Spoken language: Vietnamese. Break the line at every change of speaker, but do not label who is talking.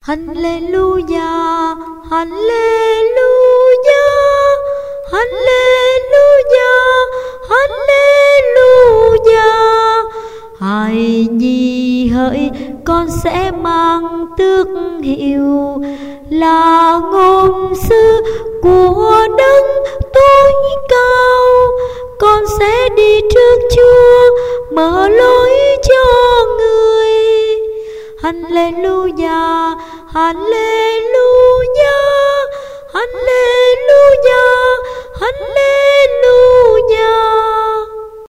Hallelujah, hallelujah, hallelujah, hallelujah. Hài nhi hỡi, con sẽ mang tước hiệu là ngôn sứ của Đấng tối cao. Con sẽ đi trước Chúa, mở lối cho người. Hallelujah, hallelujah, hallelujah, hallelujah.